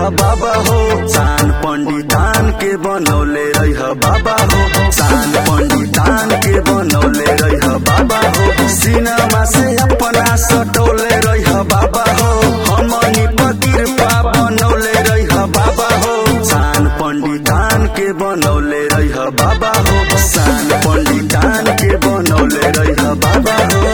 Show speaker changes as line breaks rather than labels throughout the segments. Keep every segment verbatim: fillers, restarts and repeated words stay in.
बाबा हो सान पंडितान के बनौले रह बाबा हो सान पंडितान के बनौले रह बाबा हो सिनेमा से अपना सटोले रह बाबा हो हमनी पर कृपा बनौले रह बाबा हो सान पंडितान के बनौले रह बाबा हो सान पंडितान के बनौले रह बाबा हो।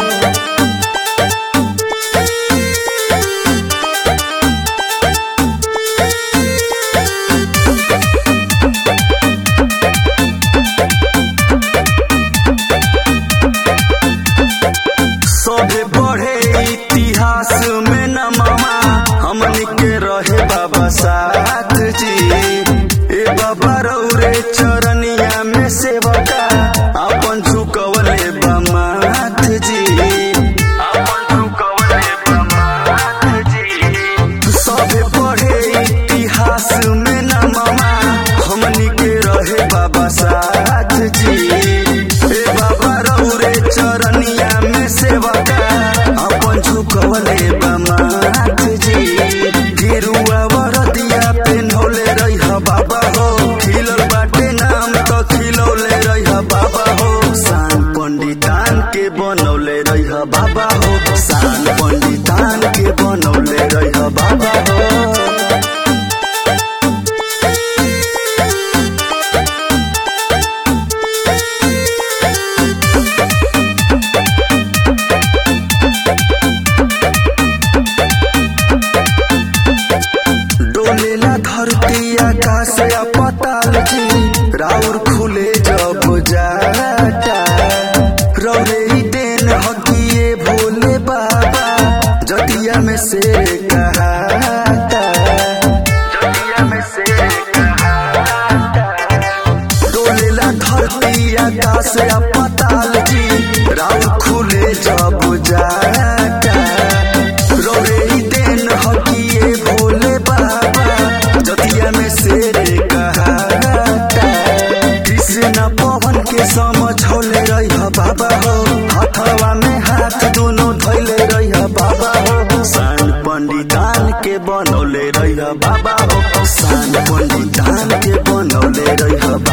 सबे बढ़े इतिहास में नमवा हमनी के रहे बाबा साथ जी ए बाबा रौरे चरनिया में सेवका अपन झुकवले बमाथ जी अपन झुकवले बमाथ जी सबे बढ़े इतिहास में नमवा हमनी के रहे बाबा साथ जी ए बाबा रौरे चरनिया में सेवका अपन झुकवले बमाथ जी गिरुआ वरदिया पेन्हौले रह बाबा हो खिलल बाटे नाम तो खिलौले रह बाबा हो सान पंडितान के बनौले रह बाबा हो सान पंडितान के बनौले रह बाबा हो। डोलेला धरती आकाश या पताल जी राउर खुले जब जाटा रौरे ही देन हकिए भोले बाबा जतिया में से कहाता जतिया में से कहाता डोलेला धरती आकाश या पताल जी राउर खुले जब जाटा रौरे ही देन हकिए भोले बाबा जतिया में शेरे कहाता कृष्ण पवन के समझौले रह बाबा हो हथवा में हाथ दोनों धैले रह बाबा हो सान पंडितान के बनौले रह बाबा हो सान पंडितान के बनौले रह बाबा।